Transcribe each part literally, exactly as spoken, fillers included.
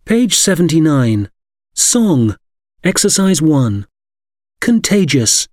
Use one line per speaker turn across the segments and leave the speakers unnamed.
Page seventy-nine. Song. Exercise one. Contagious.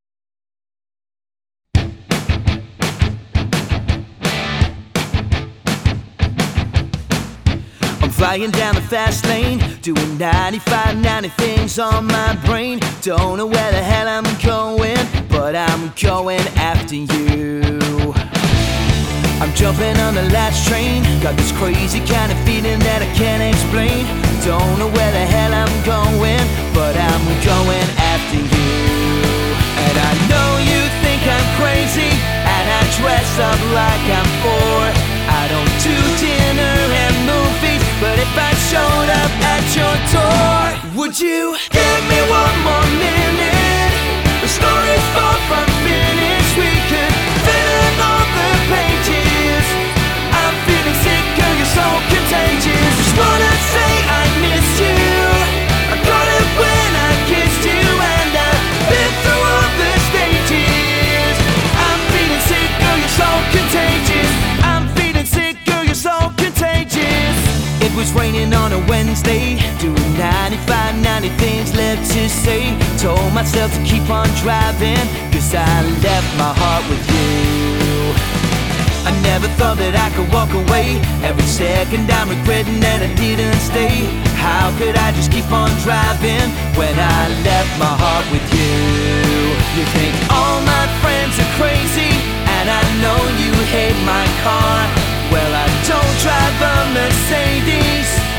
I'm flying down the fast lane, doing ninety-five, ninety things on my brain. Don't know where the hell I'm going, but I'm going after you. I'm jumping on the last train, got this crazy kind of feeling that I can't explain. Don't know where the hell I'm going, but I'm going after you. And I know you think I'm crazy, and I dress up like I'm four. I don't do dinner and movies, but if I showed up at your door, would you give me one more minute? The story's far from finished, we could fill in all the pages. I'm feeling sick, girl, you're so contagious. Just wanna say I miss you. I got it when I kissed you, and I've been through all the stages. I'm feeling sick, girl, you're so contagious. I'm feeling sick, girl, you're so contagious. It was raining on a Wednesday, doing ninety-five, ninety things left to say. Told myself to keep on driving, cause I left my heart with you. I never thought that I could walk away. Every second I'm regretting that I didn't stay. How could I just keep on driving when I left my heart with you? You think all my friends are crazy, and I know you hate my car. Well, I don't drive a Mercedes,